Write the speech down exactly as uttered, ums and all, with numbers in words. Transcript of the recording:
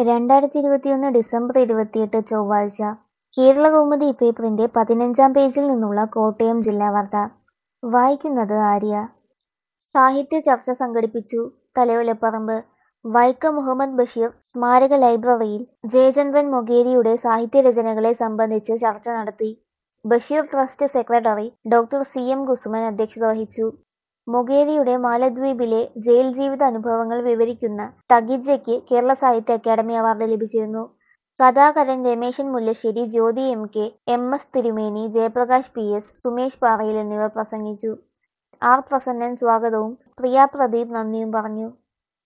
രണ്ടായിരത്തി ഇരുപത്തിയൊന്ന് ഡിസംബർ ഇരുപത്തിയെട്ട് ചൊവ്വാഴ്ച കേരളകൗമുദി പേപ്പറിന്റെ പതിനഞ്ചാം പേജിൽ നിന്നുള്ള കോട്ടയം ജില്ലാ വാർത്ത. വായിക്കുന്നത് ആര്യ. സാഹിത്യ ചർച്ച സംഘടിപ്പിച്ചു തലയോലപ്പറമ്പ്. വൈക്കം മുഹമ്മദ് ബഷീർ സ്മാരക ലൈബ്രറിയിൽ ജയചന്ദ്രൻ മൊകേരിയുടെ സാഹിത്യരചനകളെ സംബന്ധിച്ച് ചർച്ച നടത്തി. Basheer trust secretary doctor C M Kusuman അധ്യക്ഷത വഹിച്ചു. മൊകേരിയുടെ മാലദ്വീപിലെ ജയിൽ ജീവിത അനുഭവങ്ങൾ വിവരിക്കുന്ന തകിജയ്ക്ക് കേരള സാഹിത്യ അക്കാദമി അവാർഡ് ലഭിച്ചിരുന്നു. കഥാകാരൻ Rameshan Mullassery, Jyothi M K, M S Thirumeni, Jayaprakash P S, Sumesh പാറയിൽ എന്നിവർ പ്രസംഗിച്ചു. ആർ പ്രസന്നൻ സ്വാഗതവും പ്രിയ പ്രദീപ് നന്ദിയും പറഞ്ഞു.